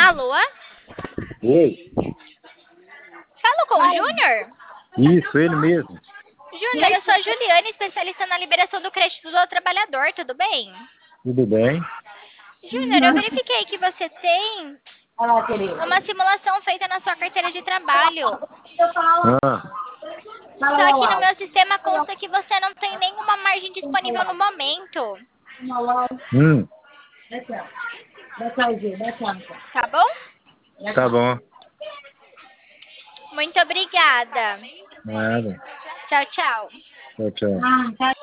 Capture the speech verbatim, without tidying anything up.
Alô? Oi. Falo com o Júnior? Isso, ele mesmo. Júnior, eu sou a Juliane, especialista na liberação do crédito do trabalhador, tudo bem? Tudo bem? Júnior, eu verifiquei que você tem uma simulação feita na sua carteira de trabalho. Ah, Só que no meu sistema consta que você não tem nenhuma margem disponível no momento. hum, Tá bom? tá bom. Muito obrigada. Nada. Tchau, tchau. Tchau, tchau.